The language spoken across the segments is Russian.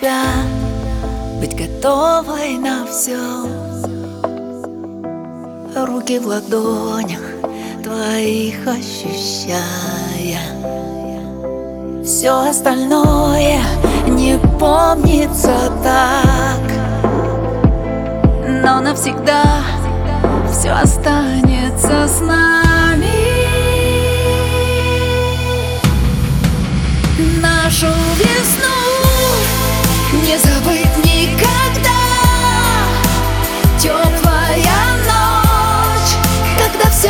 себя, быть готовой на все. Руки в ладонях твоих ощущая, все остальное не помнится так, но навсегда все останется с нами. Нашу весну не забыть никогда. Теплая ночь, когда все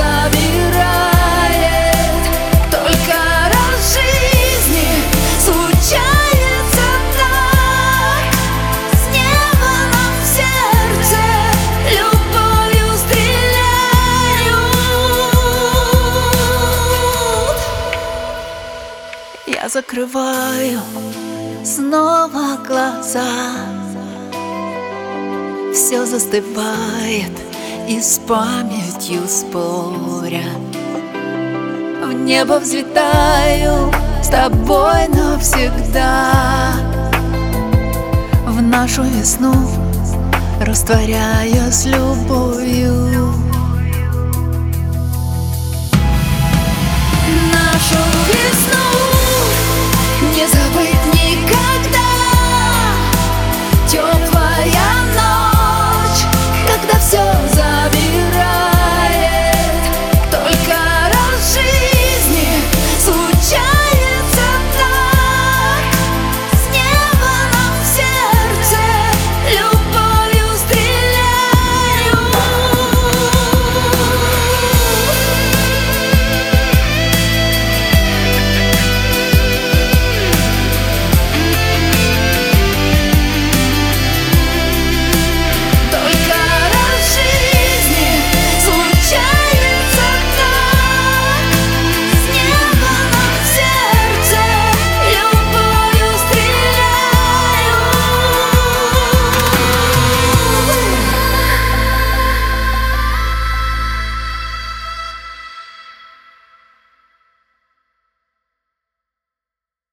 замирает. Только раз в жизни случается так. С неба нам в сердце любовью стреляют. Я закрываю снова глаза, все застывает и с памятью споря. В небо взлетаю с тобой навсегда, в нашу весну растворяясь любовью. Нашу